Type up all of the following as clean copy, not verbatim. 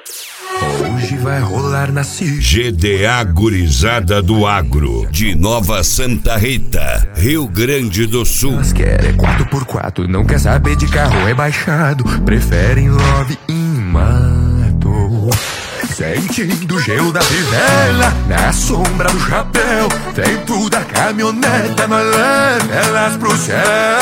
Hoje vai rolar na GDA Gurizada do Agro, de Nova Santa Rita, Rio Grande do Sul. Elas querem 4x4, não quer saber de carro rebaixado, preferem love em mato. Sentindo o gelo da fivela, na sombra do chapéu, dentro da caminhoneta, nós leva elas pro céu.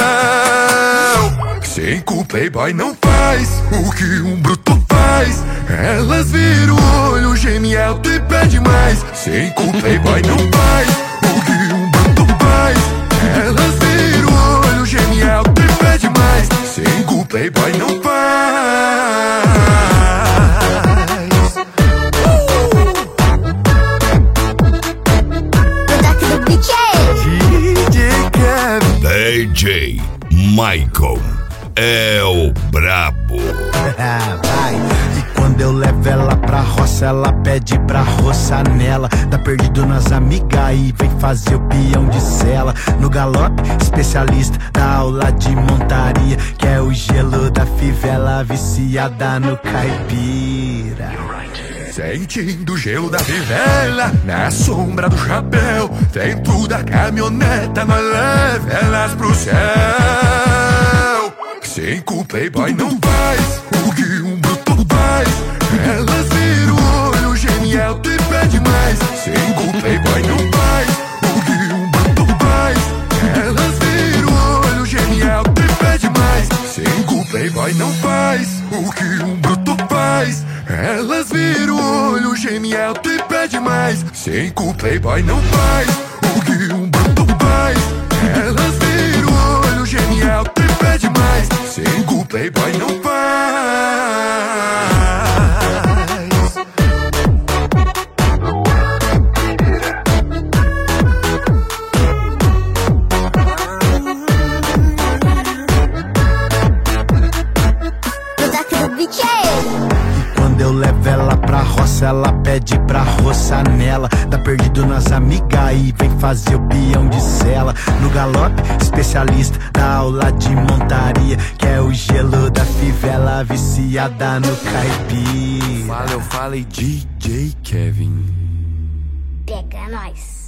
Cinco playboy não faz o que um bruto faz. Elas viram o olho, geme alto e pede mais. Cinco playboy não faz o que um bruto faz. Elas viram o olho, geme alto e pede mais. Cinco playboy não faz. DJ Michael é o brabo. Vai. E quando eu levo ela pra roça, ela pede pra roçar nela. Tá perdido nas amigas e vem fazer o peão de sela. No galope, especialista da aula de montaria, que é o gelo da fivela, viciada no caipira. Sentindo o gelo da fivela, na sombra do chapéu, dentro da caminhoneta, nós leva elas pro céu. Cinco playboy não faz o que um bruto faz. Elas viram o olho, geme alto e pede mais. Cinco playboy não faz o que um bruto faz. Elas viram o olho, geme alto e pede mais. Cinco playboy não faz o que um bruto faz. Elas viram o olho, geme alto e pede mais. Cinco playboy não faz o que um bruto faz. Elas viram o olho, geme alto e pede mais. Cinco playboy não faz. Quando eu levo ela pra roça, ela pede pra roçar nela. Tá perdido nas amigas e vem fazer o peão de sela. No galope, especialista da aula de montaria, que é o gelo da fivela, viciada no caipira. Eu falei DJ Kevin. Pega nós.